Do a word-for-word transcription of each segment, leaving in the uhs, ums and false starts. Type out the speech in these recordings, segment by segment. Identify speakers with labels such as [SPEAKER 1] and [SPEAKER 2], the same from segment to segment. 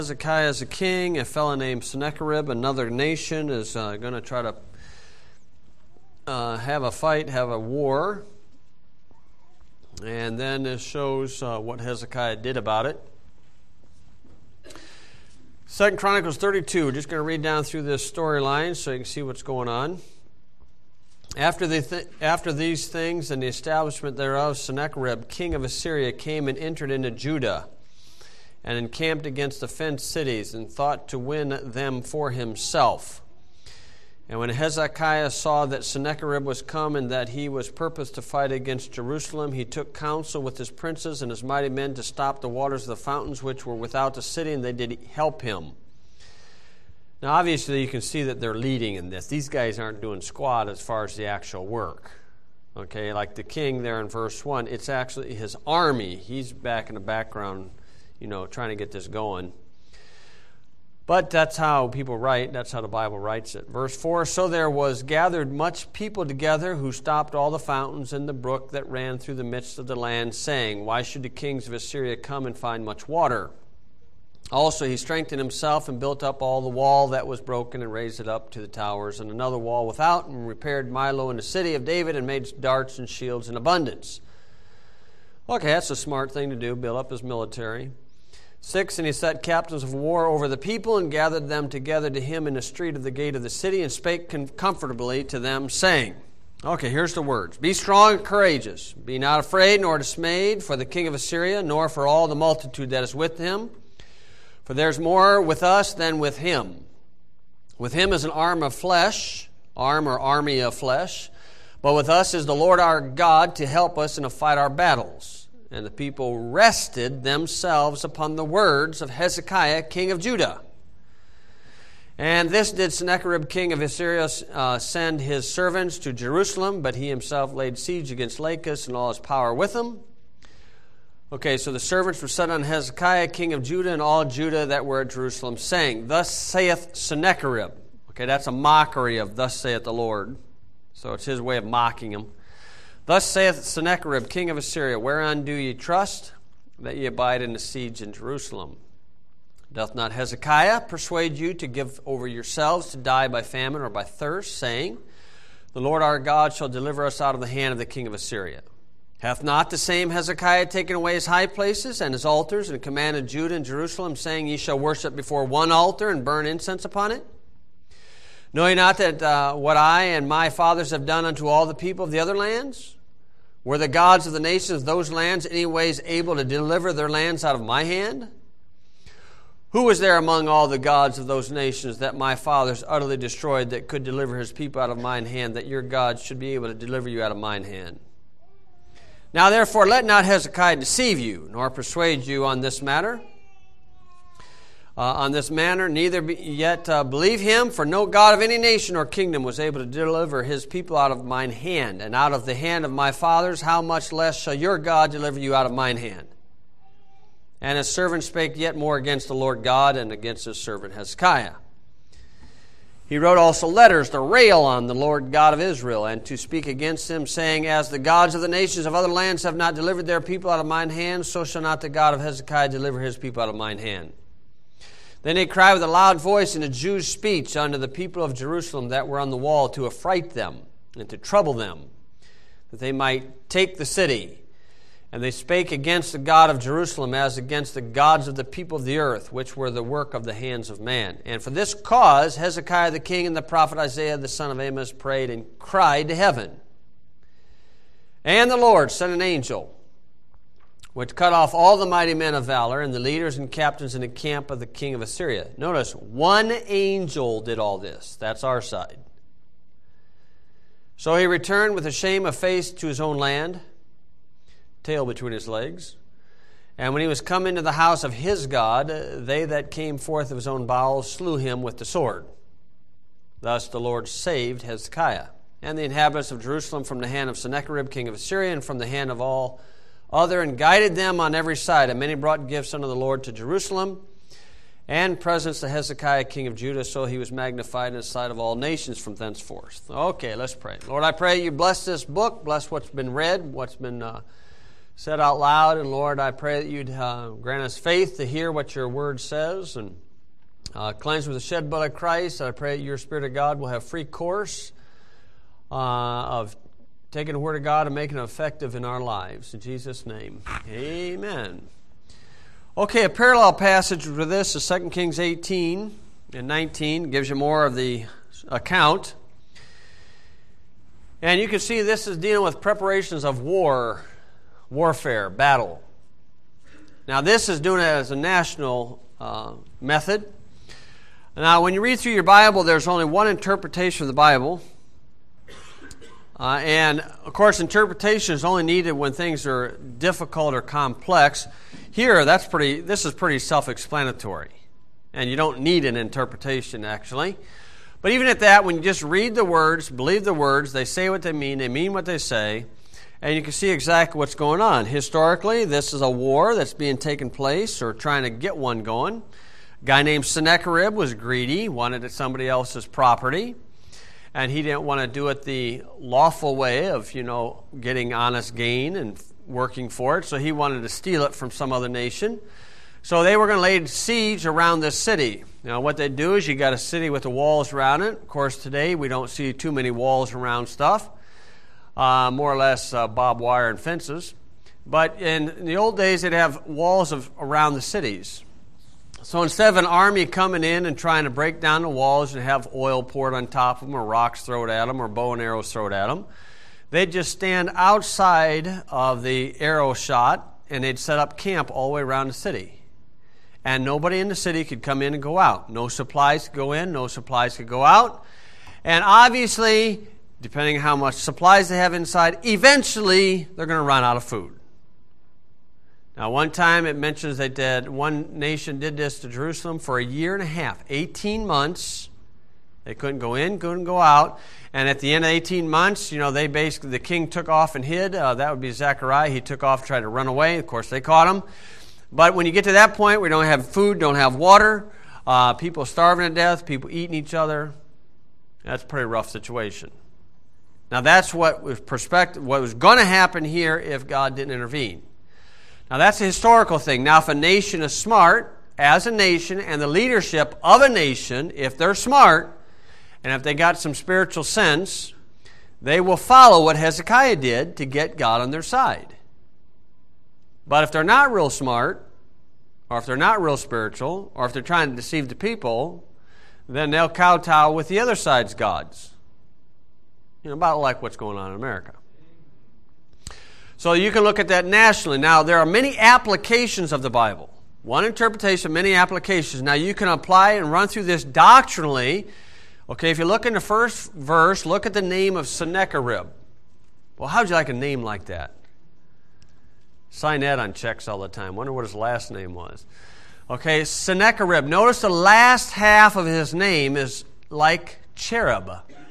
[SPEAKER 1] Hezekiah is a king. A fellow named Sennacherib, another nation, is uh, going to try to uh, have a fight, have a war. And then this shows uh, what Hezekiah did about it. Second Chronicles thirty-two. We're just going to read down through this storyline so you can see what's going on. After, the th- after these things and the establishment thereof, Sennacherib, king of Assyria, came and entered into Judah, and encamped against the fenced cities, and thought to win them for himself. And when Hezekiah saw that Sennacherib was come, and that he was purposed to fight against Jerusalem, he took counsel with his princes and his mighty men to stop the waters of the fountains which were without the city, and they did help him. Now obviously you can see that they're leading in this. These guys aren't doing squat as far as the actual work. Okay, like the king there in verse one, it's actually his army. He's back in the background, you know, trying to get this going. But that's how people write. That's how the Bible writes it. Verse four, so there was gathered much people together who stopped all the fountains in the brook that ran through the midst of the land, saying, why should the kings of Assyria come and find much water? Also he strengthened himself and built up all the wall that was broken and raised it up to the towers, and another wall without, and repaired Milo in the city of David, and made darts and shields in abundance. Okay, that's a smart thing to do, build up his military. Six, and he set captains of war over the people, and gathered them together to him in the street of the gate of the city, and spake comfortably to them, saying, okay, here's the words. Be strong and courageous. Be not afraid nor dismayed for the king of Assyria, nor for all the multitude that is with him. For there's more with us than with him. With him is an arm of flesh, arm or army of flesh. But with us is the Lord our God to help us and to fight our battles. And the people rested themselves upon the words of Hezekiah, king of Judah. And this did Sennacherib, king of Assyria, uh, send his servants to Jerusalem, but he himself laid siege against Lachish and all his power with him. Okay, so the servants were set on Hezekiah, king of Judah, and all Judah that were at Jerusalem, saying, thus saith Sennacherib. Okay, that's a mockery of thus saith the Lord. So it's his way of mocking him. Thus saith Sennacherib, king of Assyria, whereon do ye trust, that ye abide in the siege in Jerusalem? Doth not Hezekiah persuade you to give over yourselves to die by famine or by thirst, saying, the Lord our God shall deliver us out of the hand of the king of Assyria? Hath not the same Hezekiah taken away his high places and his altars, and commanded Judah and Jerusalem, saying, ye shall worship before one altar and burn incense upon it? Know ye not that uh, what I and my fathers have done unto all the people of the other lands? Were the gods of the nations of those lands anyways able to deliver their lands out of my hand? Who was there among all the gods of those nations that my fathers utterly destroyed, that could deliver his people out of mine hand, that your God should be able to deliver you out of mine hand? Now therefore let not Hezekiah deceive you, nor persuade you on this matter, uh, on this manner, neither be, yet uh, believe him, for no God of any nation or kingdom was able to deliver his people out of mine hand, and out of the hand of my fathers. How much less shall your God deliver you out of mine hand? And his servant spake yet more against the Lord God and against his servant Hezekiah. He wrote also letters to rail on the Lord God of Israel, and to speak against him, saying, as the gods of the nations of other lands have not delivered their people out of mine hand, so shall not the God of Hezekiah deliver his people out of mine hand. Then he cried with a loud voice in a Jew's speech unto the people of Jerusalem that were on the wall, to affright them and to trouble them, that they might take the city. And they spake against the God of Jerusalem as against the gods of the people of the earth, which were the work of the hands of man. And for this cause Hezekiah the king and the prophet Isaiah the son of Amos prayed and cried to heaven. And the Lord sent an angel, which cut off all the mighty men of valor and the leaders and captains in the camp of the king of Assyria. Notice, one angel did all this. That's our side. So he returned with a shame of face to his own land, tail between his legs. And when he was come into the house of his God, they that came forth of his own bowels slew him with the sword. Thus the Lord saved Hezekiah and the inhabitants of Jerusalem from the hand of Sennacherib, king of Assyria, and from the hand of all other, and guided them on every side. And many brought gifts unto the Lord to Jerusalem, and presents to Hezekiah, king of Judah. So he was magnified in the sight of all nations from thenceforth. Okay, let's pray. Lord, I pray you bless this book, bless what's been read, what's been uh, said out loud. And Lord, I pray that you'd uh, grant us faith to hear what your word says and uh, cleanse with the shed blood of Christ. I pray that your Spirit of God will have free course uh, of taking the word of God and making it effective in our lives. In Jesus' name, amen. Okay, a parallel passage with this is Second Kings eighteen and nineteen. Gives you more of the account. And you can see this is dealing with preparations of war, warfare, battle. Now this is doing it as a national uh, method. Now when you read through your Bible, there's only one interpretation of the Bible. Uh, and, of course, interpretation is only needed when things are difficult or complex. Here, that's pretty. This is pretty self-explanatory. And you don't need an interpretation, actually. But even at that, when you just read the words, believe the words, they say what they mean, they mean what they say, and you can see exactly what's going on. Historically, this is a war that's being taken place or trying to get one going. A guy named Sennacherib was greedy, wanted somebody else's property. And he didn't want to do it the lawful way of, you know, getting honest gain and working for it. So he wanted to steal it from some other nation. So they were going to lay siege around this city. Now what they do is you got a city with the walls around it. Of course, today we don't see too many walls around stuff. Uh, more or less uh, barbed wire and fences. But in, in the old days, they'd have walls of around the cities. So instead of an army coming in and trying to break down the walls and have oil poured on top of them or rocks thrown at them or bow and arrows thrown at them, they'd just stand outside of the arrow shot and they'd set up camp all the way around the city. And nobody in the city could come in and go out. No supplies could go in, no supplies could go out. And obviously, depending on how much supplies they have inside, eventually they're going to run out of food. Now, one time it mentions they did, one nation did this to Jerusalem for a year and a half, eighteen months. They couldn't go in, couldn't go out. And at the end of eighteen months, you know, they basically, the king took off and hid. Uh, that would be Zechariah. He took off, tried to run away. Of course, they caught him. But when you get to that point, we don't have food, don't have water, uh, people starving to death, people eating each other. That's a pretty rough situation. Now, that's what was perspective, what was going to happen here if God didn't intervene. Now, that's a historical thing. Now, if a nation is smart, as a nation, and the leadership of a nation, if they're smart, and if they got some spiritual sense, they will follow what Hezekiah did to get God on their side. But if they're not real smart, or if they're not real spiritual, or if they're trying to deceive the people, then they'll kowtow with the other side's gods. You know, about like what's going on in America. So you can look at that nationally. Now, there are many applications of the Bible. One interpretation, many applications. Now, you can apply and run through this doctrinally. Okay, if you look in the first verse, look at the name of Sennacherib. Well, how would you like a name like that? Sign that on checks all the time. Wonder what his last name was. Okay, Sennacherib. Notice the last half of his name is like cherub.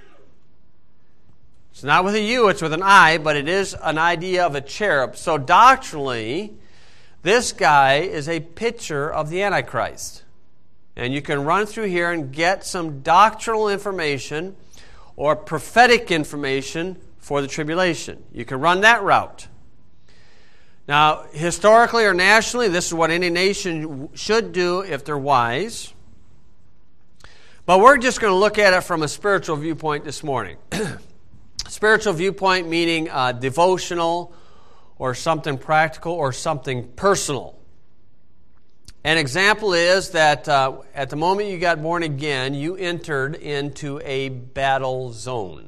[SPEAKER 1] It's not with a U, it's with an I, but it is an idea of a cherub. So doctrinally, this guy is a picture of the Antichrist. And you can run through here and get some doctrinal information or prophetic information for the tribulation. You can run that route. Now, historically or nationally, this is what any nation should do if they're wise. But we're just going to look at it from a spiritual viewpoint this morning. Spiritual viewpoint meaning uh, devotional or something practical or something personal. An example is that uh, at the moment you got born again, you entered into a battle zone.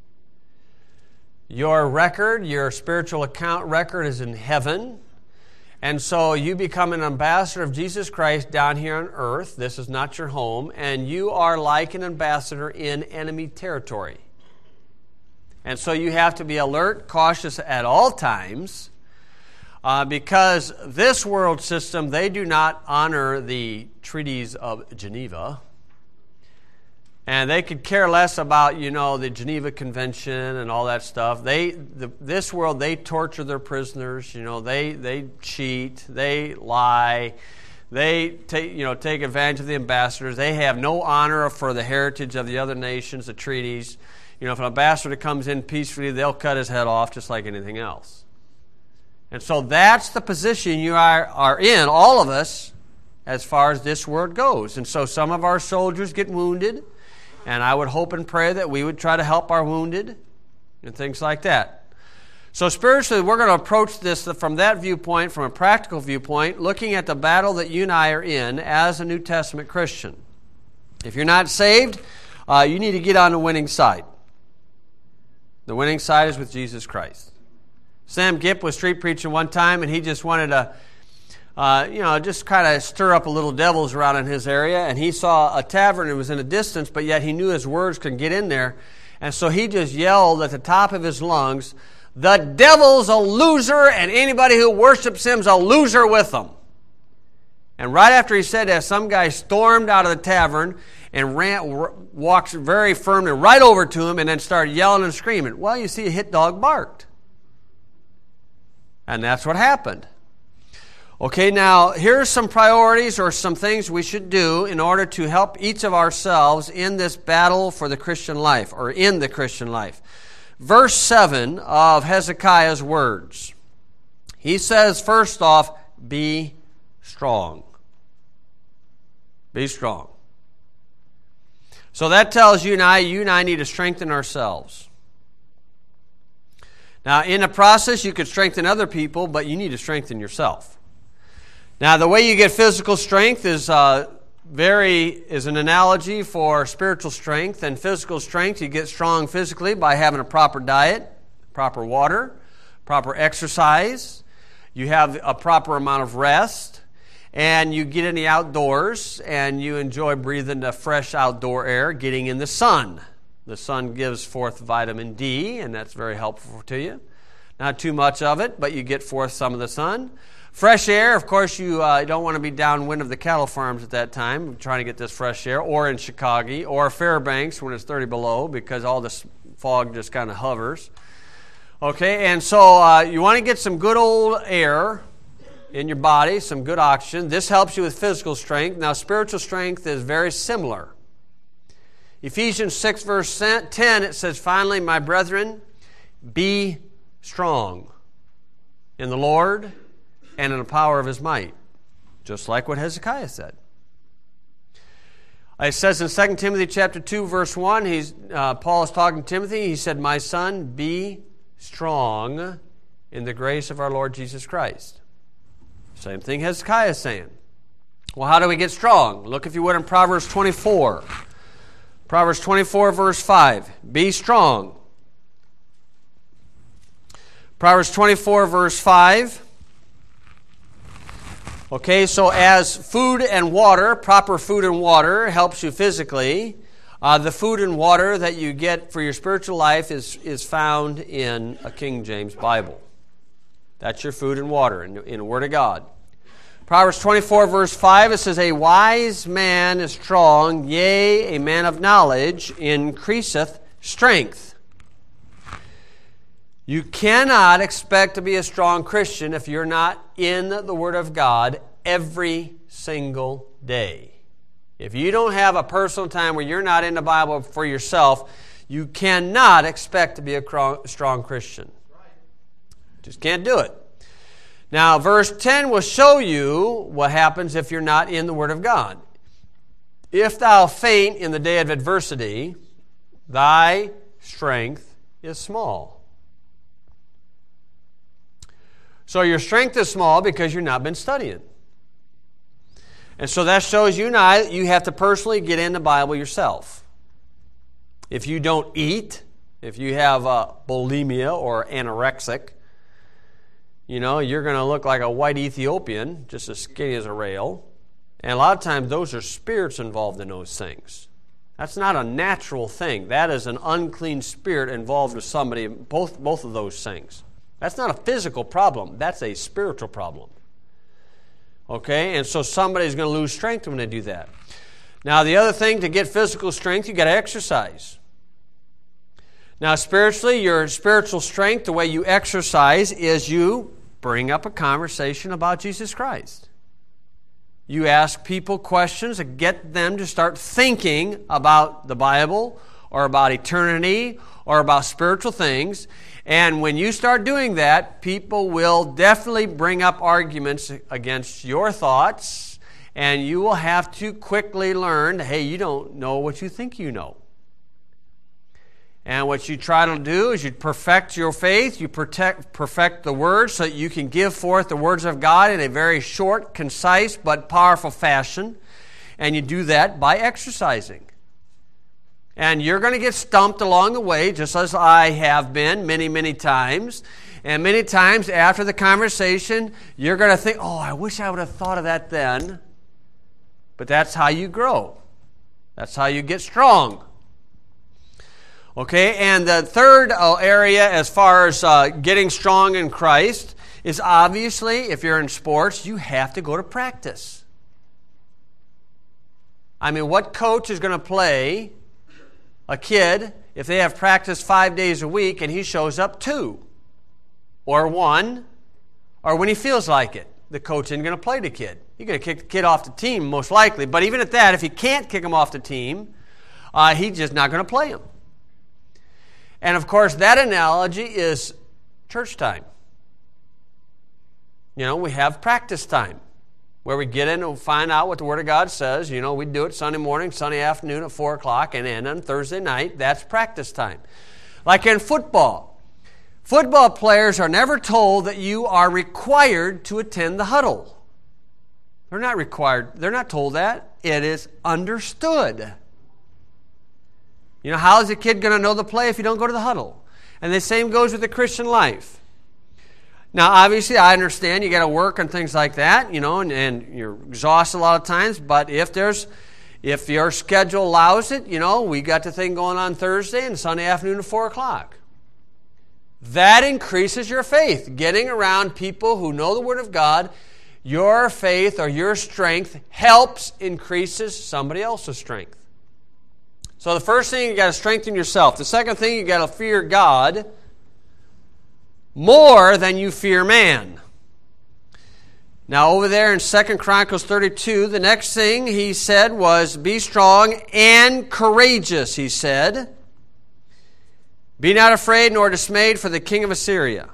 [SPEAKER 1] Your record, your spiritual account record is in heaven. And so you become an ambassador of Jesus Christ down here on earth. This is not your home. And you are like an ambassador in enemy territory. And so you have to be alert, cautious at all times, uh, because this world system, they do not honor the treaties of Geneva. And they could care less about, you know, the Geneva Convention and all that stuff. They, the, this world, they torture their prisoners. You know, they they cheat, they lie, they take you know take advantage of the ambassadors. They have no honor for the heritage of the other nations, the treaties. You know, if an ambassador comes in peacefully, they'll cut his head off just like anything else. And so that's the position you are, are in, all of us, as far as this word goes. And so some of our soldiers get wounded, and I would hope and pray that we would try to help our wounded and things like that. So spiritually, we're going to approach this from that viewpoint, from a practical viewpoint, looking at the battle that you and I are in as a New Testament Christian. If you're not saved, uh, you need to get on the winning side. The winning side is with Jesus Christ. Sam Gipp was street preaching one time, and he just wanted to Uh, you know, just kind of stir up a little devils around in his area. And he saw a tavern that was in a distance, but yet he knew his words could get in there. And so he just yelled at the top of his lungs, "The devil's a loser, and anybody who worships him's a loser with him." And right after he said that, some guy stormed out of the tavern and ran, walked very firmly right over to him and then started yelling and screaming. Well, you see, a hit dog barked. And that's what happened. Okay, now here's some priorities or some things we should do in order to help each of ourselves in this battle for the Christian life, or in the Christian life. Verse seven of Hezekiah's words. He says, first off, be strong. Be strong. So that tells you and I, you and I need to strengthen ourselves. Now, in the process, you could strengthen other people, but you need to strengthen yourself. Now, the way you get physical strength is uh, very is an analogy for spiritual strength. And physical strength, you get strong physically by having a proper diet, proper water, proper exercise. You have a proper amount of rest, and you get in the outdoors, and you enjoy breathing the fresh outdoor air, getting in the sun. The sun gives forth vitamin D, and that's very helpful to you. Not too much of it, but you get forth some of the sun. Fresh air, of course, you uh, don't want to be downwind of the cattle farms at that time, trying to get this fresh air, or in Chicago, or Fairbanks when it's thirty below, because all this fog just kind of hovers. Okay, and so uh, you want to get some good old air in your body, some good oxygen. This helps you with physical strength. Now, spiritual strength is very similar. Ephesians six, verse ten, it says, "Finally, my brethren, be strong in the Lord and in the power of his might," just like what Hezekiah said. It says in Second Timothy chapter two, verse one, he's, uh, Paul is talking to Timothy. He said, "My son, be strong in the grace of our Lord Jesus Christ." Same thing Hezekiah is saying. Well, how do we get strong? Look, if you would, in Proverbs twenty-four. Proverbs twenty-four, verse five. Be strong. Proverbs twenty-four, verse five. Okay, so as food and water, proper food and water helps you physically, uh, the food and water that you get for your spiritual life is, is found in a King James Bible. That's your food and water in, in the Word of God. Proverbs twenty-four, verse five, it says, "A wise man is strong, yea, a man of knowledge increaseth strength." You cannot expect to be a strong Christian if you're not in the Word of God every single day. If you don't have a personal time where you're not in the Bible for yourself, you cannot expect to be a strong Christian. Just can't do it. Now, verse ten will show you what happens if you're not in the Word of God. "If thou faint in the day of adversity, thy strength is small." So your strength is small because you've not been studying. And so that shows you and I that you have to personally get in the Bible yourself. If you don't eat, if you have uh, bulimia or anorexic, you know, you're going to look like a white Ethiopian, just as skinny as a rail. And a lot of times those are spirits involved in those things. That's not a natural thing. That is an unclean spirit involved with somebody, both, both of those things. That's not a physical problem. That's a spiritual problem. Okay? And so somebody's going to lose strength when they do that. Now, the other thing, to get physical strength, you got to exercise. Now, spiritually, your spiritual strength, the way you exercise is you bring up a conversation about Jesus Christ. You ask people questions and get them to start thinking about the Bible or about eternity or about spiritual things. And when you start doing that, people will definitely bring up arguments against your thoughts, and you will have to quickly learn, hey, you don't know what you think you know. And what you try to do is you perfect your faith, you protect, perfect the Word so that you can give forth the words of God in a very short, concise, but powerful fashion. And you do that by exercising. And you're going to get stumped along the way, just as I have been many, many times. And many times after the conversation, you're going to think, oh, I wish I would have thought of that then. But that's how you grow. That's how you get strong. Okay, and the third area as far as uh, getting strong in Christ is obviously, if you're in sports, you have to go to practice. I mean, what coach is going to play a kid if they have practice five days a week and he shows up two or one or when he feels like it? The coach isn't going to play the kid. He's going to kick the kid off the team most likely. But even at that, if he can't kick him off the team, uh, he's just not going to play him. And of course, that analogy is church time. You know, we have practice time where we get in and find out what the Word of God says. You know, we do it Sunday morning, Sunday afternoon at four o'clock, and then on Thursday night, that's practice time. Like in football. Football players are never told that you are required to attend the huddle. They're not required. They're not told that. It is understood. You know, how is a kid going to know the play if you don't go to the huddle? And the same goes with the Christian life. Now, obviously, I understand you got to work and things like that, you know, and, and you're exhausted a lot of times. But if there's, if your schedule allows it, you know, we got the thing going on Thursday and Sunday afternoon at four o'clock. That increases your faith. Getting around people who know the Word of God, your faith or your strength helps increases somebody else's strength. So the first thing, you got to strengthen yourself. The second thing, you got to fear God more than you fear man. Now over there in Second Chronicles thirty-two, the next thing he said was, be strong and courageous, he said. Be not afraid nor dismayed for the king of Assyria.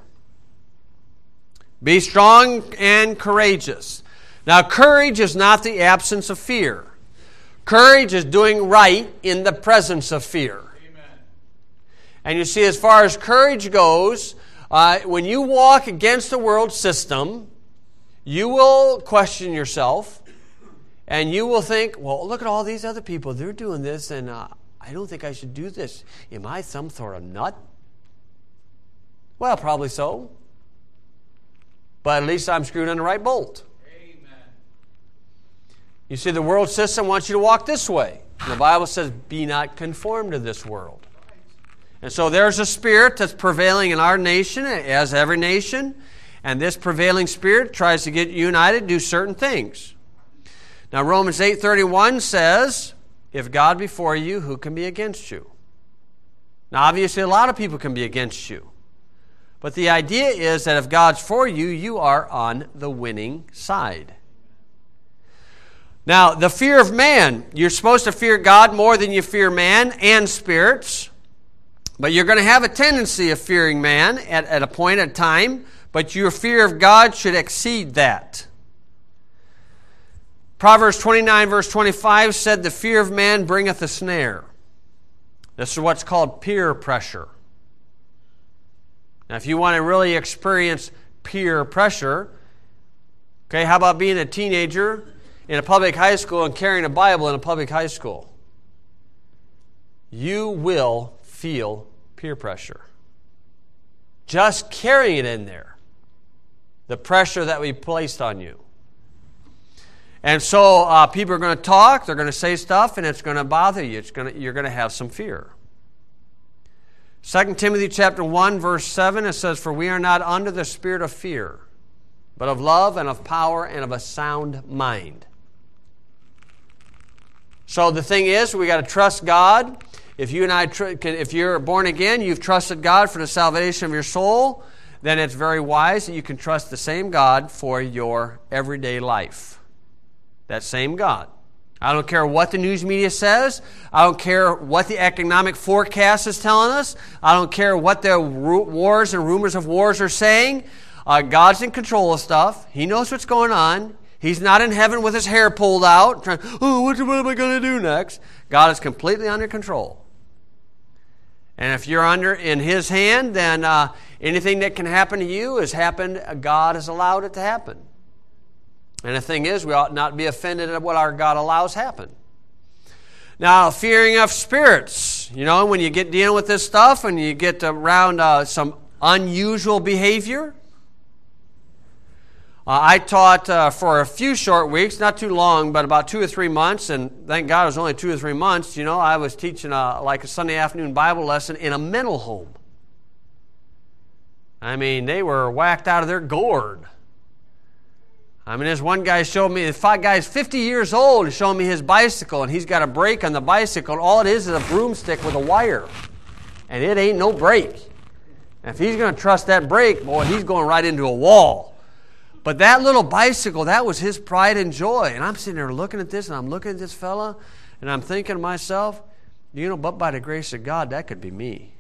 [SPEAKER 1] Be strong and courageous. Now courage is not the absence of fear. Courage is doing right in the presence of fear. Amen. And you see, as far as courage goes, uh, when you walk against the world system, you will question yourself, and you will think, well, look at all these other people. They're doing this, and uh, I don't think I should do this. Am I some sort of nut? Well, probably so. But at least I'm screwed on the right bolt. You see, the world system wants you to walk this way. The Bible says, be not conformed to this world. And so there's a spirit that's prevailing in our nation, as every nation, and this prevailing spirit tries to get you and I to do certain things. Now, Romans eight thirty-one says, if God be for you, who can be against you? Now, obviously, a lot of people can be against you. But the idea is that if God's for you, you are on the winning side. Now, the fear of man. You're supposed to fear God more than you fear man and spirits. But you're going to have a tendency of fearing man at, at a point in time. But your fear of God should exceed that. Proverbs twenty-nine, verse twenty-five said, the fear of man bringeth a snare. This is what's called peer pressure. Now, if you want to really experience peer pressure, okay, how about being a teenager in a public high school and carrying a Bible in a public high school? You will feel peer pressure. Just carrying it in there. The pressure that we placed on you. And so uh, people are going to talk, they're going to say stuff, and it's going to bother you. It's going to, you're going to have some fear. Second Timothy chapter one, verse seven, it says, for we are not under the spirit of fear, but of love and of power and of a sound mind. So the thing is, we got to trust God. If you and I, tr- if you're born again, you've trusted God for the salvation of your soul, then it's very wise that you can trust the same God for your everyday life. That same God. I don't care what the news media says. I don't care what the economic forecast is telling us. I don't care what the wars and rumors of wars are saying. Uh, God's in control of stuff. He knows what's going on. He's not in heaven with his hair pulled out, trying, oh, what, what am I going to do next? God is completely under control. And if you're under in His hand, then uh, anything that can happen to you has happened. God has allowed it to happen. And the thing is, we ought not be offended at what our God allows happen. Now, fearing of spirits. You know, when you get dealing with this stuff and you get around uh, some unusual behavior. Uh, I taught uh, for a few short weeks, not too long, but about two or three months, and thank God it was only two or three months. You know, I was teaching a, like a Sunday afternoon Bible lesson in a mental home. I mean, they were whacked out of their gourd. I mean, this one guy showed me, the guy's fifty years old, he's showing me his bicycle, and he's got a brake on the bicycle, and all it is is a broomstick with a wire. And it ain't no brake. And if he's going to trust that brake, boy, he's going right into a wall. But that little bicycle, that was his pride and joy. And I'm sitting there looking at this, and I'm looking at this fella, and I'm thinking to myself, you know, but by the grace of God, that could be me.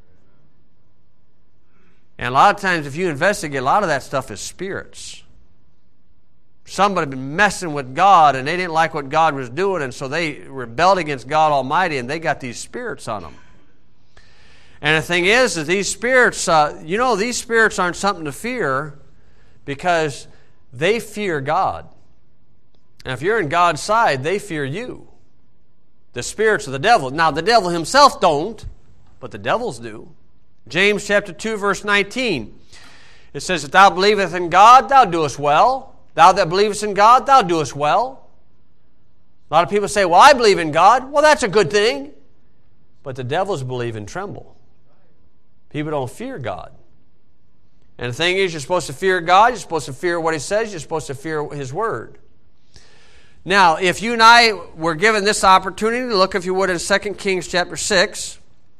[SPEAKER 1] And a lot of times, if you investigate, a lot of that stuff is spirits. Somebody had been messing with God, and they didn't like what God was doing, and so they rebelled against God Almighty, and they got these spirits on them. And the thing is, is these spirits, uh, you know, these spirits aren't something to fear because they fear God. And if you're in God's side, they fear you. The spirits of the devil. Now, the devil himself don't, but the devils do. James chapter two, verse nineteen. It says, if thou believest in God, thou doest well. Thou that believest in God, thou doest well. A lot of people say, well, I believe in God. Well, that's a good thing. But the devils believe and tremble. People don't fear God. And the thing is, you're supposed to fear God. You're supposed to fear what He says. You're supposed to fear His Word. Now, if you and I were given this opportunity to look, if you would, in Second Kings chapter six.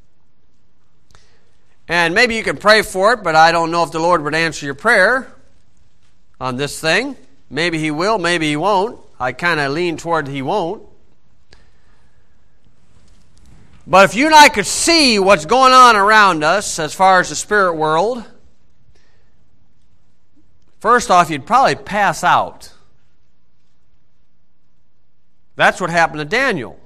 [SPEAKER 1] And maybe you can pray for it, but I don't know if the Lord would answer your prayer on this thing. Maybe He will, maybe He won't. I kind of lean toward He won't. But if you and I could see what's going on around us as far as the spirit world, first off, you'd probably pass out. That's what happened to Daniel.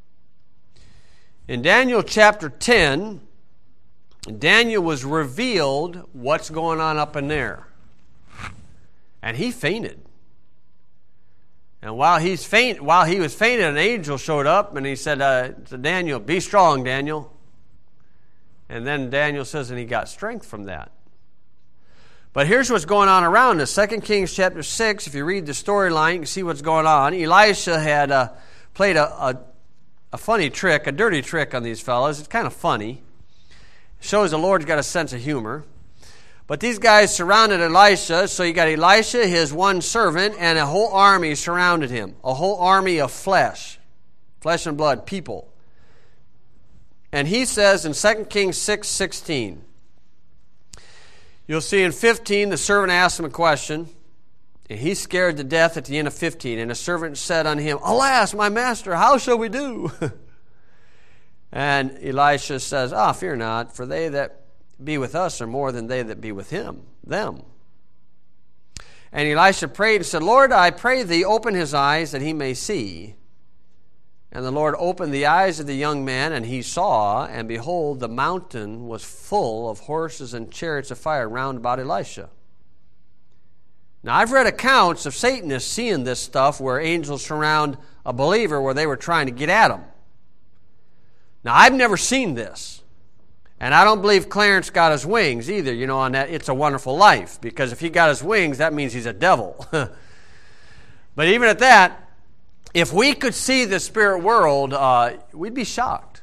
[SPEAKER 1] In Daniel chapter ten, Daniel was revealed what's going on up in there. And he fainted. And while he's faint, while he was fainting, an angel showed up and he said uh, to Daniel, be strong, Daniel. And then Daniel says, and he got strength from that. But here's what's going on around us. Second Kings chapter six, if you read the storyline, you can see what's going on. Elisha had uh, played a, a, a funny trick, a dirty trick on these fellows. It's kind of funny. It shows the Lord's got a sense of humor. But these guys surrounded Elisha, so you got Elisha, his one servant, and a whole army surrounded him. A whole army of flesh. Flesh and blood, people. And he says in Second Kings six sixteen, you'll see in fifteen, the servant asked him a question, and he's scared to death at the end of fifteen. And the servant said unto him, alas, my master, how shall we do? And Elisha says, ah, fear not, for they that be with us are more than they that be with him, them. And Elisha prayed and said, Lord, I pray thee, open his eyes that he may see. And the Lord opened the eyes of the young man, and he saw, and behold, the mountain was full of horses and chariots of fire round about Elisha. Now, I've read accounts of Satanists seeing this stuff where angels surround a believer where they were trying to get at him. Now, I've never seen this. And I don't believe Clarence got his wings either, you know, on that It's a Wonderful Life. Because if he got his wings, that means he's a devil. But even at that, if we could see the spirit world, uh, we'd be shocked.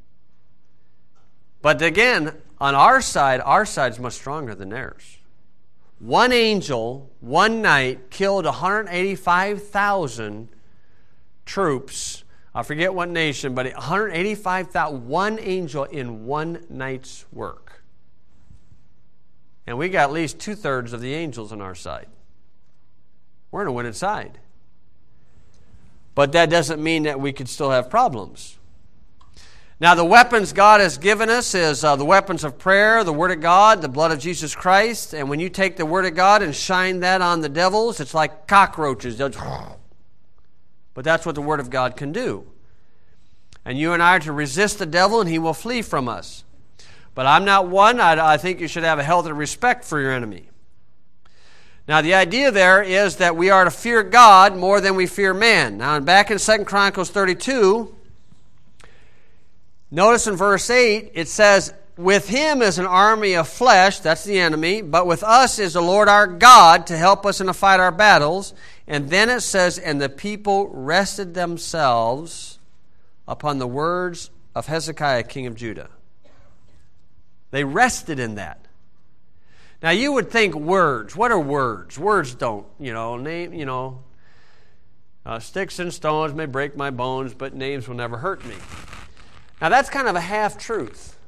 [SPEAKER 1] But again, on our side, our side's much stronger than theirs. One angel, one night, killed one hundred eighty-five thousand troops. I forget what nation, but one hundred eighty-five thousand, one angel in one night's work. And we got at least two-thirds of the angels on our side. We're on the winning side. But that doesn't mean that we could still have problems. Now, the weapons God has given us is uh, the weapons of prayer, the Word of God, the blood of Jesus Christ. And when you take the Word of God and shine that on the devils, it's like cockroaches. But that's what the Word of God can do. And you and I are to resist the devil, and he will flee from us. But I'm not one. I, I think you should have a healthy respect for your enemy. Now, the idea there is that we are to fear God more than we fear man. Now, back in Second Chronicles thirty-two, notice in verse eight, it says, with him is an army of flesh, that's the enemy, but with us is the Lord our God to help us and to fight our battles. And then it says, and the people rested themselves upon the words of Hezekiah, king of Judah. They rested in that. Now, you would think words. What are words? Words don't, you know, name, you know, uh, sticks and stones may break my bones, but names will never hurt me. Now, that's kind of a half-truth,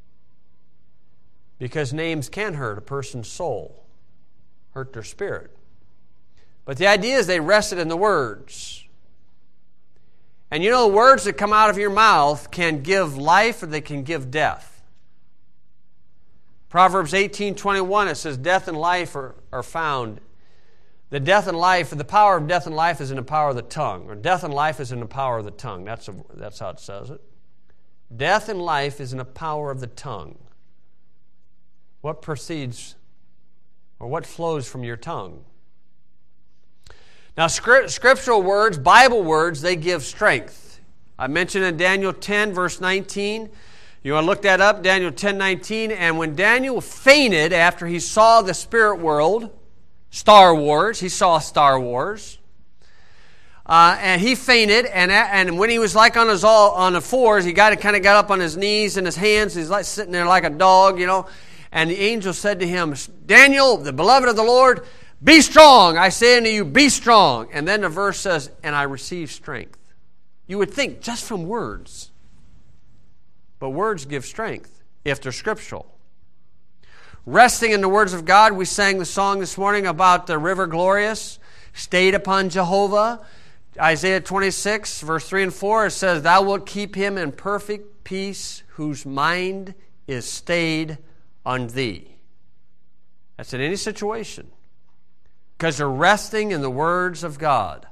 [SPEAKER 1] because names can hurt a person's soul, hurt their spirit. But the idea is they rested in the words. And you know, the words that come out of your mouth can give life or they can give death. Proverbs eighteen twenty-one, it says, death and life are, are found. The death and life, the power of death and life is in the power of the tongue. Or death and life is in the power of the tongue. That's, a, that's how it says it. Death and life is in the power of the tongue. What proceeds, or what flows from your tongue? Now, script, scriptural words, Bible words, they give strength. I mentioned in Daniel ten, verse nineteen, you want to look that up, Daniel ten nineteen. And when Daniel fainted after he saw the spirit world, Star Wars, he saw Star Wars, uh, and he fainted. And and when he was like on his all on the fours, he got kind of got up on his knees and his hands. He's like sitting there like a dog, you know. And the angel said to him, Daniel, the beloved of the Lord, be strong. I say unto you, be strong. And then the verse says, and I received strength. You would think just from words. But words give strength if they're scriptural. Resting in the words of God, we sang the song this morning about the river glorious, stayed upon Jehovah. Isaiah twenty-six, verse three and four, it says, thou wilt keep him in perfect peace, whose mind is stayed on thee. That's in any situation. Because they're resting in the words of God.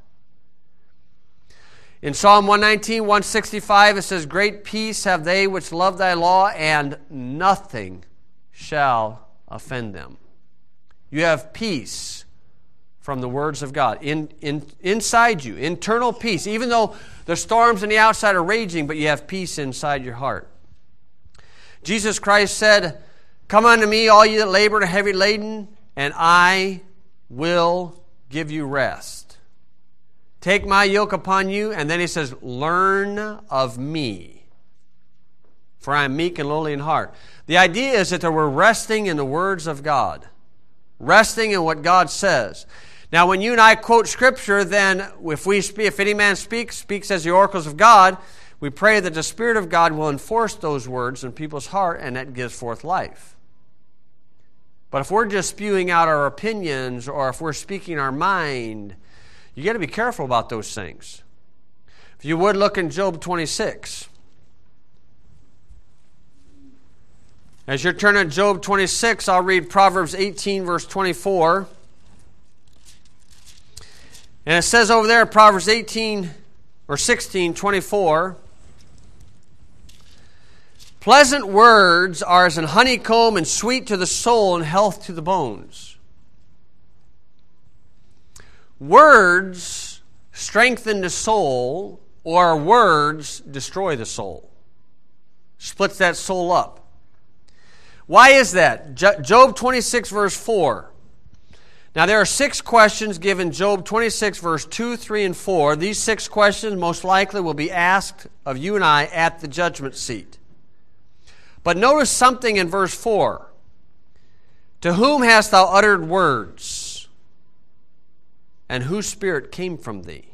[SPEAKER 1] In Psalm one nineteen, one sixty-five, it says, great peace have they which love thy law, and nothing shall offend them. You have peace from the words of God in, in, inside you, internal peace. Even though the storms on the outside are raging, but you have peace inside your heart. Jesus Christ said, come unto me, all you that labor and are heavy laden, and I will give you rest. Take my yoke upon you, and then he says, learn of me, for I am meek and lowly in heart. The idea is that we're resting in the words of God, resting in what God says. Now, when you and I quote Scripture, then if we speak, if any man speaks, speaks as the oracles of God, we pray that the Spirit of God will enforce those words in people's heart, and that gives forth life. But if we're just spewing out our opinions, or if we're speaking our mind, you got to be careful about those things. If you would, look in Job twenty-six. As you're turning to Job twenty-six, I'll read Proverbs eighteen, verse twenty-four. And it says over there, Proverbs eighteen, or sixteen, twenty-four, pleasant words are as an honeycomb, and sweet to the soul, and health to the bones. Words strengthen the soul, or words destroy the soul. Splits that soul up. Why is that? Job twenty-six, verse four. Now, there are six questions given Job twenty-six, verse two, three, and four. These six questions most likely will be asked of you and I at the judgment seat. But notice something in verse four. To whom hast thou uttered words? And whose spirit came from thee?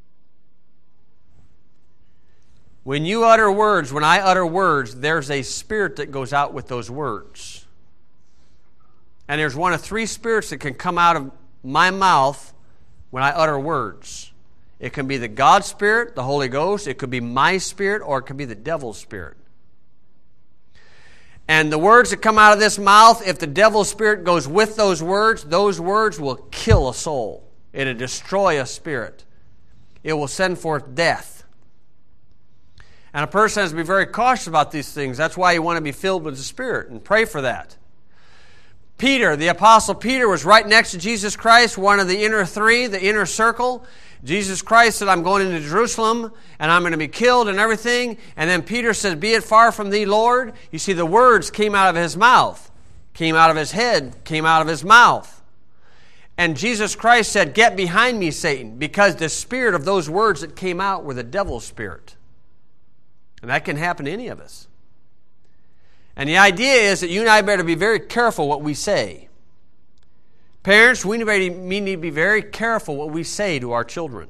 [SPEAKER 1] When you utter words, when I utter words, there's a spirit that goes out with those words. And there's one of three spirits that can come out of my mouth when I utter words. It can be the God Spirit, the Holy Ghost. It could be my spirit, or it could be the devil's spirit. And the words that come out of this mouth, if the devil's spirit goes with those words, those words will kill a soul. It'll destroy a spirit. It will send forth death. And a person has to be very cautious about these things. That's why you want to be filled with the Spirit and pray for that. Peter, the Apostle Peter, was right next to Jesus Christ, one of the inner three, the inner circle. Jesus Christ said, I'm going into Jerusalem, and I'm going to be killed and everything. And then Peter said, be it far from thee, Lord. You see, the words came out of his mouth, came out of his head, came out of his mouth. And Jesus Christ said, get behind me, Satan, because the spirit of those words that came out were the devil's spirit. And that can happen to any of us. And the idea is that you and I better be very careful what we say. Parents, we need to be very careful what we say to our children.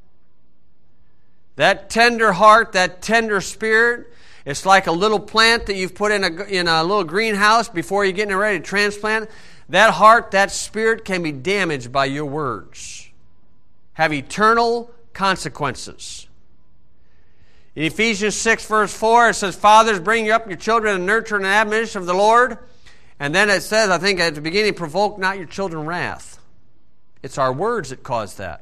[SPEAKER 1] That tender heart, that tender spirit, it's like a little plant that you've put in a, in a little greenhouse before you're getting ready to transplant. That heart, that spirit can be damaged by your words. Have eternal consequences. In Ephesians six, verse four, it says, fathers, bring up your children in the nurture and admonition of the Lord. And then it says, I think at the beginning, provoke not your children wrath. It's our words that cause that.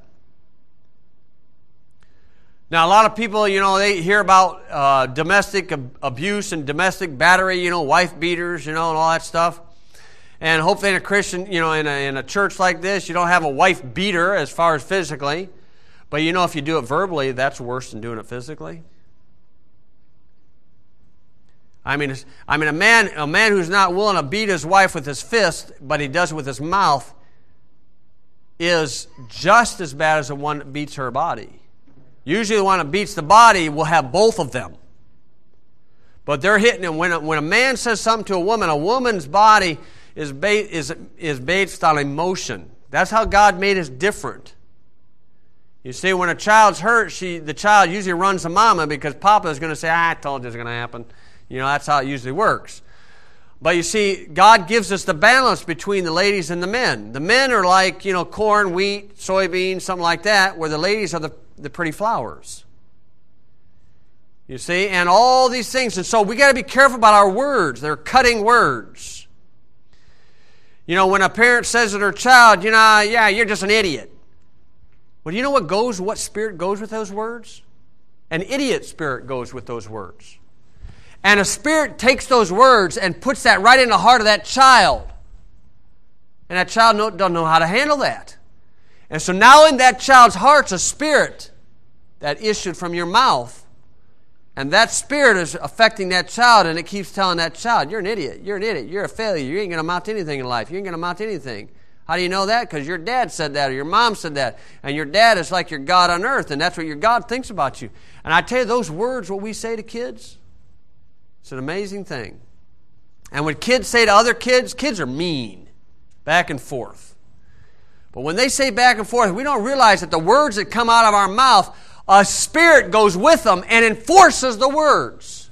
[SPEAKER 1] Now, a lot of people, you know, they hear about uh, domestic ab- abuse and domestic battery, you know, wife beaters, you know, and all that stuff. And hopefully in a Christian, you know, in a, in a church like this, you don't have a wife beater as far as physically. But, you know, if you do it verbally, that's worse than doing it physically. I mean, I mean, a man, a man who's not willing to beat his wife with his fist, but he does it with his mouth, is just as bad as the one that beats her body. Usually the one that beats the body will have both of them. But they're hitting him. When a, when a man says something to a woman, a woman's body is, ba- is, is based on emotion. That's how God made us different. You see, when a child's hurt, she, the child usually runs to mama because papa is going to say, ah, I told you it's going to happen. You know, that's how it usually works. But you see, God gives us the balance between the ladies and the men. The men are like, you know, corn, wheat, soybeans, something like that, where the ladies are the, the pretty flowers. You see, and all these things. And so we got to be careful about our words. They're cutting words. You know, when a parent says to their child, you know, yeah, you're just an idiot. Well, do you know what goes, what spirit goes with those words? An idiot spirit goes with those words. And a spirit takes those words and puts that right in the heart of that child. And that child no, doesn't know how to handle that. And so now in that child's heart's a spirit that issued from your mouth. And that spirit is affecting that child, and it keeps telling that child, you're an idiot, you're an idiot, you're a failure, you ain't going to amount to anything in life, you ain't going to amount to anything. How do you know that? Because your dad said that, or your mom said that. And your dad is like your God on earth, and that's what your God thinks about you. And I tell you, those words, what we say to kids, it's an amazing thing. And when kids say to other kids, kids are mean, back and forth. But when they say back and forth, we don't realize that the words that come out of our mouth, a spirit goes with them and enforces the words.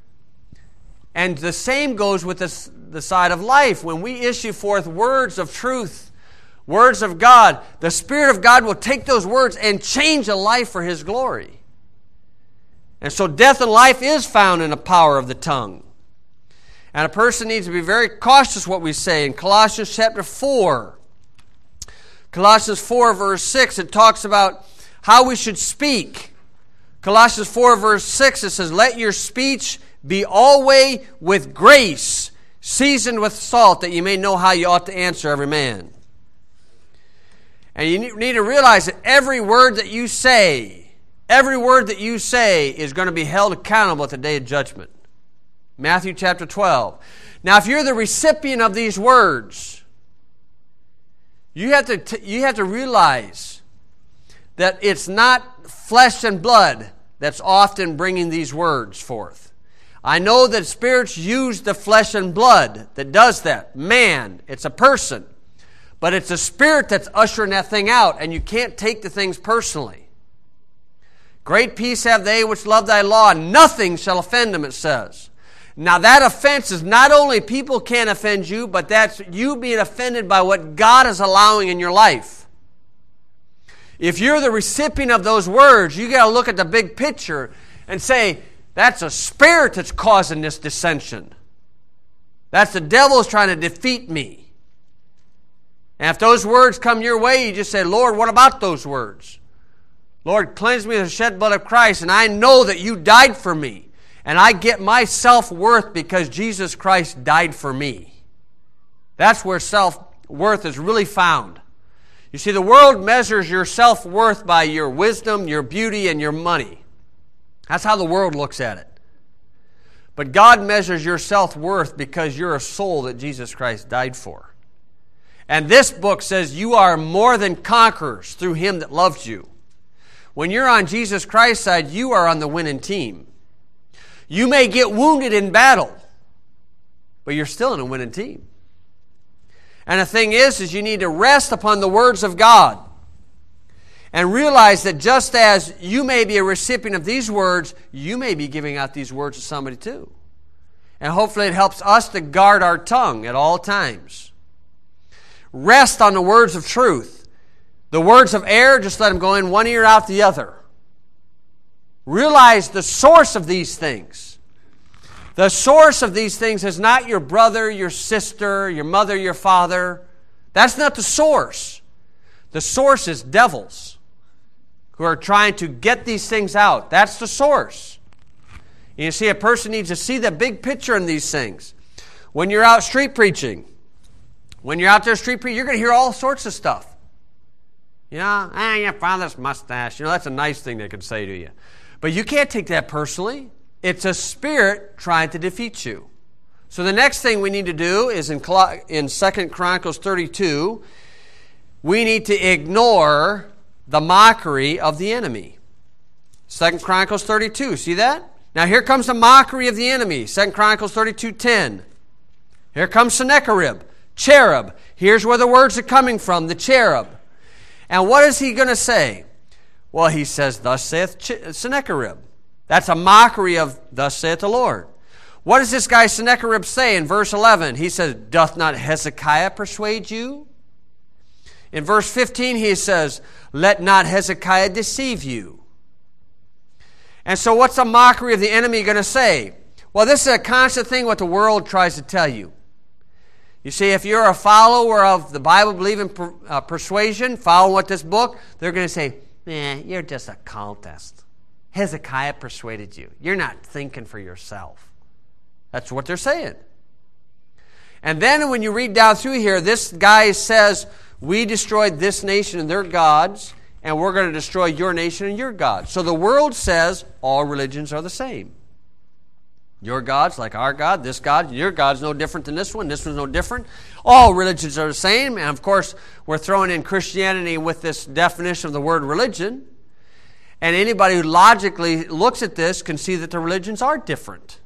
[SPEAKER 1] And the same goes with this, the side of life. When we issue forth words of truth, words of God, the Spirit of God will take those words and change a life for His glory. And so death and life is found in the power of the tongue. And a person needs to be very cautious what we say. In Colossians chapter four, Colossians four verse six, it talks about how we should speak. Colossians four verse six, it says, let your speech be always with grace, seasoned with salt, that you may know how you ought to answer every man. And you need to realize that every word that you say, every word that you say is going to be held accountable at the day of judgment. Matthew chapter twelve. Now, if you're the recipient of these words, you have to t- you have to realize that it's not flesh and blood that's often bringing these words forth. I know that spirits use the flesh and blood that does that. Man, it's a person. But it's a spirit that's ushering that thing out, and you can't take the things personally. Great peace have they which love thy law, and nothing shall offend them, it says. Now that offense is not only people can't offend you, but that's you being offended by what God is allowing in your life. If you're the recipient of those words, you got to look at the big picture and say, that's a spirit that's causing this dissension. That's the devil's trying to defeat me. And if those words come your way, you just say, Lord, what about those words? Lord, cleanse me with the shed blood of Christ, and I know that you died for me. And I get my self-worth because Jesus Christ died for me. That's where self-worth is really found. You see, the world measures your self-worth by your wisdom, your beauty, and your money. That's how the world looks at it. But God measures your self-worth because you're a soul that Jesus Christ died for. And this book says you are more than conquerors through Him that loved you. When you're on Jesus Christ's side, you are on the winning team. You may get wounded in battle, but you're still in a winning team. And the thing is, is you need to rest upon the words of God and realize that just as you may be a recipient of these words, you may be giving out these words to somebody too. And hopefully it helps us to guard our tongue at all times. Rest on the words of truth. The words of error, just let them go in one ear, out the other. Realize the source of these things. The source of these things is not your brother, your sister, your mother, your father. That's not the source. The source is devils who are trying to get these things out. That's the source. And you see, a person needs to see the big picture in these things. When you're out street preaching, when you're out there street preaching, you're going to hear all sorts of stuff. You know, ah, your father's mustache. You know, that's a nice thing they could say to you. But you can't take that personally. It's a spirit trying to defeat you. So the next thing we need to do is in, in Second Chronicles thirty-two, we need to ignore the mockery of the enemy. Second Chronicles thirty-two, see that? Now here comes the mockery of the enemy. Second Chronicles thirty-two ten. Here comes Sennacherib, cherub. Here's where the words are coming from, the cherub. And what is he going to say? Well, he says, thus saith Sennacherib. That's a mockery of, thus saith the Lord. What does this guy Sennacherib say in verse eleven? He says, doth not Hezekiah persuade you? In verse fifteen, he says, let not Hezekiah deceive you. And so what's the mockery of the enemy going to say? Well, this is a constant thing what the world tries to tell you. You see, if you're a follower of the Bible-believing per, uh, persuasion, following what this book, they're going to say, eh, you're just a cultist. Hezekiah persuaded you. You're not thinking for yourself. That's what they're saying. And then when you read down through here, this guy says, we destroyed this nation and their gods, and we're going to destroy your nation and your gods. So the world says all religions are the same. Your God's like our God, this God, your God's no different than this one, this one's no different. All religions are the same, and of course, we're throwing in Christianity with this definition of the word religion. And anybody who logically looks at this can see that the religions are different.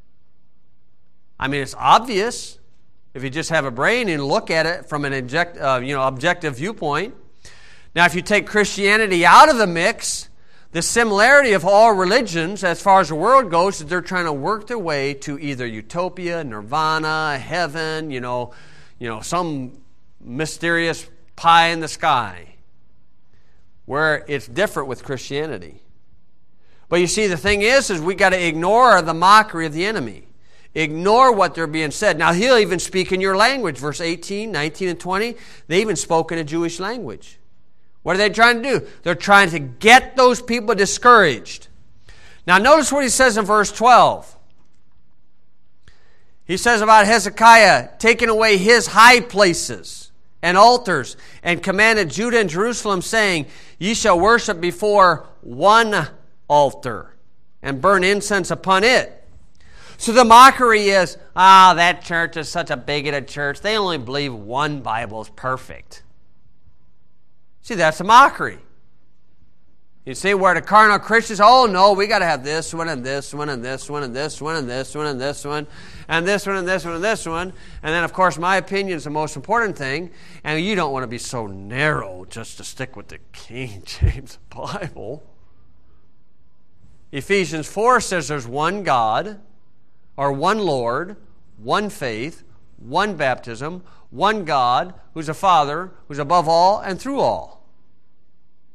[SPEAKER 1] I mean, it's obvious if you just have a brain and look at it from an object, uh, you know, objective viewpoint. Now, if you take Christianity out of the mix, the similarity of all religions, as far as the world goes, is they're trying to work their way to either utopia, nirvana, heaven, you know, you know, some mysterious pie in the sky, where it's different with Christianity. But you see, the thing is, is we got to ignore the mockery of the enemy. Ignore what they're being said. Now, he'll even speak in your language. Verse eighteen, nineteen, and twenty, they even spoke in a Jewish language. What are they trying to do? They're trying to get those people discouraged. Now, notice what he says in verse twelve. He says about Hezekiah taking away his high places and altars, and commanded Judah and Jerusalem, saying, ye shall worship before one altar, and burn incense upon it. So the mockery is, ah, oh, that church is such a bigoted church. They only believe one Bible is perfect. See, that's a mockery. You see, where the carnal Christians, oh no, we got to have this one and this one and this one and this one and this one and this one and this one and this one and this one. And then, of course, my opinion is the most important thing. And you don't want to be so narrow just to stick with the King James Bible. Ephesians four says there's one God, or one Lord, one faith, one baptism, one God, who's a Father, who's above all and through all.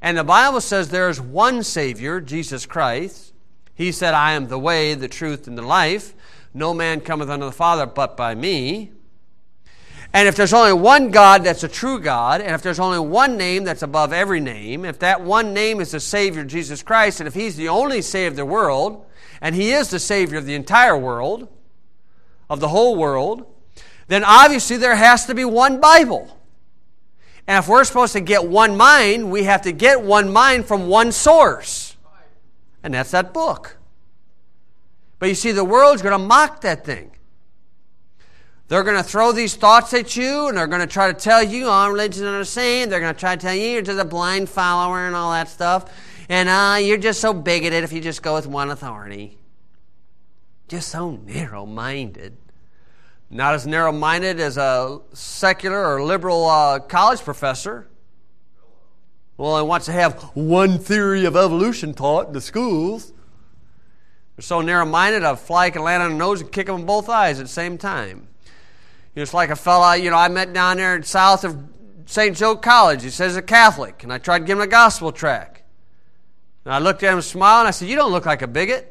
[SPEAKER 1] And the Bible says there is one Savior, Jesus Christ. He said, I am the way, the truth, and the life. No man cometh unto the Father but by me. And if there's only one God that's a true God, and if there's only one name that's above every name, if that one name is the Savior, Jesus Christ, and if He's the only Savior of the world, and He is the Savior of the entire world, of the whole world, then obviously there has to be one Bible. And if we're supposed to get one mind, we have to get one mind from one source. And that's that book. But you see, the world's going to mock that thing. They're going to throw these thoughts at you, and they're going to try to tell you, oh, religion's not the same. They're going to try to tell you you're just a blind follower and all that stuff. And uh, you're just so bigoted if you just go with one authority. Just so narrow-minded. Not as narrow-minded as a secular or liberal uh, college professor. Well, he wants to have one theory of evolution taught in the schools. They're so narrow-minded, a fly can land on the nose and kick him in both eyes at the same time. You know, it's like a fella, you know, I met down there south of Saint Joe College. He says he's a Catholic, and I tried to give him a gospel tract. And I looked at him, smiled, and I said, you don't look like a bigot.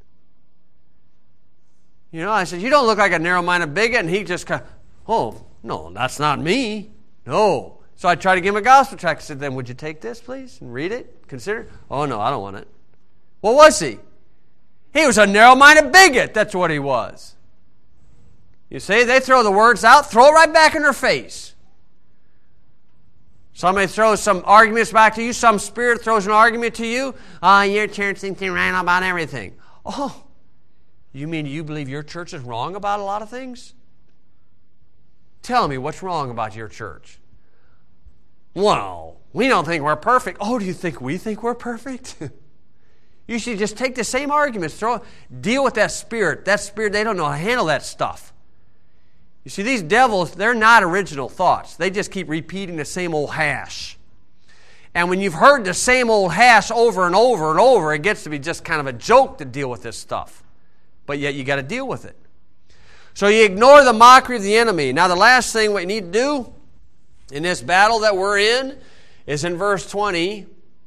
[SPEAKER 1] You know, I said, you don't look like a narrow-minded bigot. And he just kind of, oh, no, that's not me. No. So I tried to give him a gospel tract. I said, then would you take this, please, and read it? Consider it? Oh, no, I don't want it. What was he? He was a narrow-minded bigot. That's what he was. You see, they throw the words out, throw it right back in their face. Somebody throws some arguments back to you. Some spirit throws an argument to you. Oh, your church thinks they're right about everything. Oh, you mean you believe your church is wrong about a lot of things? Tell me what's wrong about your church. Well, we don't think we're perfect. Oh, do you think we think we're perfect? You should just take the same arguments, throw, deal with that spirit. That spirit, they don't know how to handle that stuff. You see, these devils, they're not original thoughts. They just keep repeating the same old hash. And when you've heard the same old hash over and over and over, it gets to be just kind of a joke to deal with this stuff. But yet you got to deal with it. So you ignore the mockery of the enemy. Now the last thing we need to do in this battle that we're in is in verse twenty.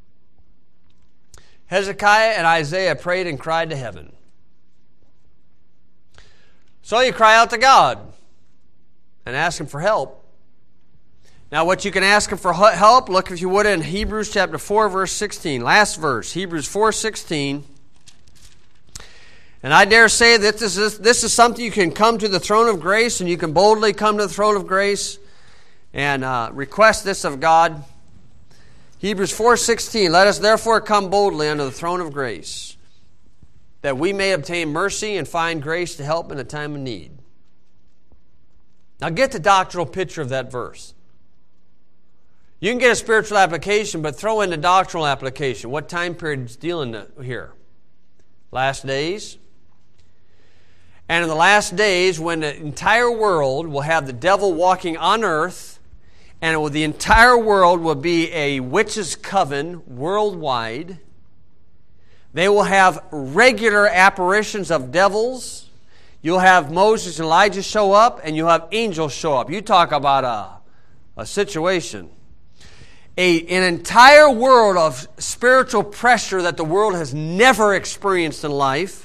[SPEAKER 1] Hezekiah and Isaiah prayed and cried to heaven. So you cry out to God and ask Him for help. Now what you can ask Him for help, look if you would in Hebrews chapter four, verse sixteen. Last verse, Hebrews four sixteen. And I dare say that this is, this is something you can come to the throne of grace, and you can boldly come to the throne of grace and uh, request this of God. Hebrews four sixteen, let us therefore come boldly unto the throne of grace, that we may obtain mercy and find grace to help in a time of need. Now get the doctrinal picture of that verse. You can get a spiritual application, but throw in the doctrinal application. What time period is dealing here? Last days. And in the last days, when the entire world will have the devil walking on earth, and the entire world will be a witches' coven worldwide, they will have regular apparitions of devils. You'll have Moses and Elijah show up, and you'll have angels show up. You talk about a, a situation. A, an entire world of spiritual pressure that the world has never experienced in life.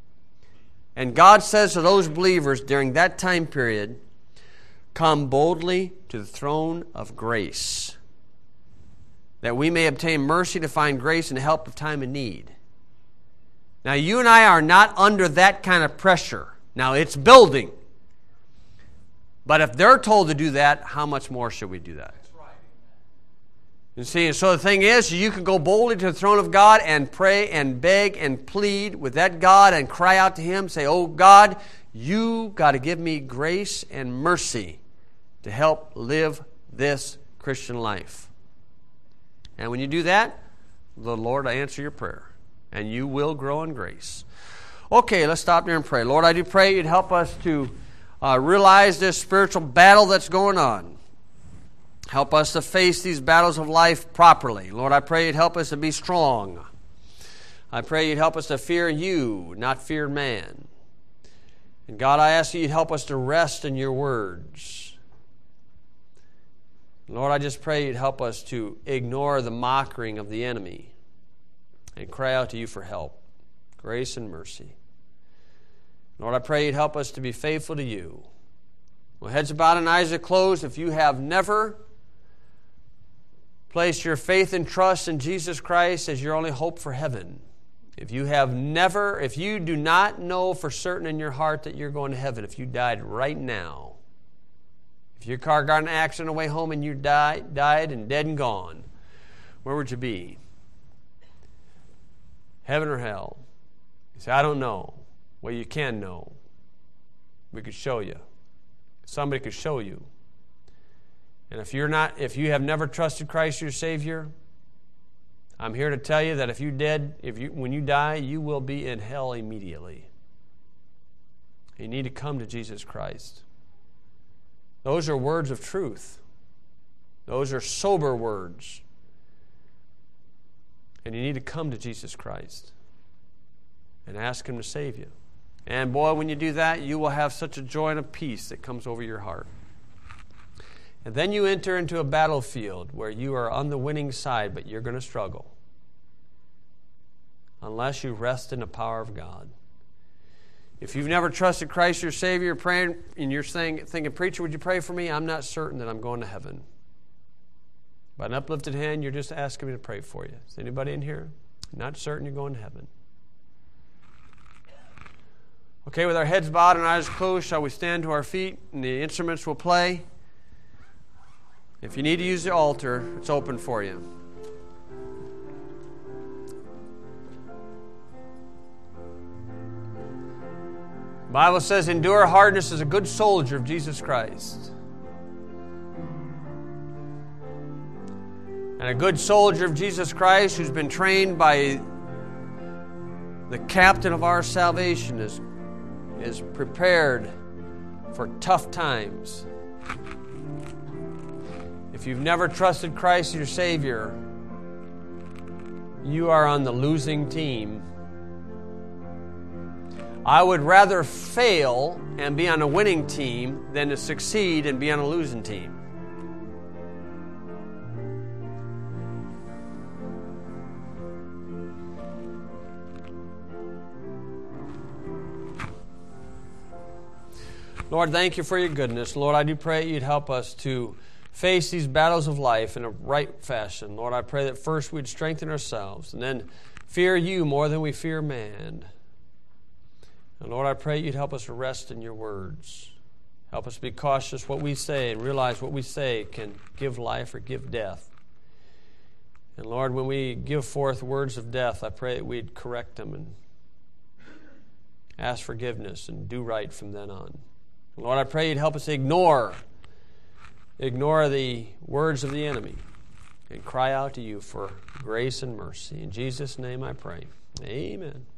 [SPEAKER 1] And God says to those believers during that time period, come boldly to the throne of grace, that we may obtain mercy to find grace in the help of time of need. Now, you and I are not under that kind of pressure. Now, it's building. But if they're told to do that, how much more should we do that? You see, and so the thing is, you can go boldly to the throne of God and pray and beg and plead with that God and cry out to Him. Say, oh God, you got to give me grace and mercy to help live this Christian life. And when you do that, the Lord will answer your prayer. And you will grow in grace. Okay, let's stop there and pray. Lord, I do pray You'd help us to uh, realize this spiritual battle that's going on. Help us to face these battles of life properly. Lord, I pray You'd help us to be strong. I pray You'd help us to fear You, not fear man. And God, I ask You'd help us to rest in Your words. Lord, I just pray you'd help us to ignore the mocking of the enemy and cry out to you for help, grace and mercy. Lord, I pray you'd help us to be faithful to you. Well, heads bowed and eyes are closed. If you have never placed your faith and trust in Jesus Christ as your only hope for heaven, if you have never, if you do not know for certain in your heart that you're going to heaven, if you died right now, if your car got in an accident on the way home and you died, died and dead and gone, where would you be? Heaven or hell? You say, I don't know. Well, you can know. We could show you. Somebody could show you. And if you're not, if you have never trusted Christ your Savior, I'm here to tell you that if you dead, if you when you die, you will be in hell immediately. You need to come to Jesus Christ. Those are words of truth. Those are sober words. And you need to come to Jesus Christ and ask Him to save you. And boy, when you do that, you will have such a joy and a peace that comes over your heart. And then you enter into a battlefield where you are on the winning side, but you're going to struggle unless you rest in the power of God. If you've never trusted Christ your Savior, praying and you're saying, thinking, preacher, would you pray for me? I'm not certain that I'm going to heaven. By an uplifted hand, you're just asking me to pray for you. Is anybody in here not certain you're going to heaven? Okay, with our heads bowed and eyes closed, shall we stand to our feet and the instruments will play? If you need to use the altar, it's open for you. The Bible says, endure hardness as a good soldier of Jesus Christ. And a good soldier of Jesus Christ who's been trained by the captain of our salvation is, is prepared for tough times. If you've never trusted Christ your Savior, you are on the losing team. I would rather fail and be on a winning team than to succeed and be on a losing team. Lord, thank you for your goodness. Lord, I do pray you'd help us to face these battles of life in a right fashion. Lord, I pray that first we'd strengthen ourselves and then fear you more than we fear man. And Lord, I pray you'd help us to rest in your words. Help us be cautious what we say and realize what we say can give life or give death. And Lord, when we give forth words of death, I pray that we'd correct them and ask forgiveness and do right from then on. And Lord, I pray you'd help us ignore Ignore the words of the enemy and cry out to you for grace and mercy. In Jesus' name I pray. Amen.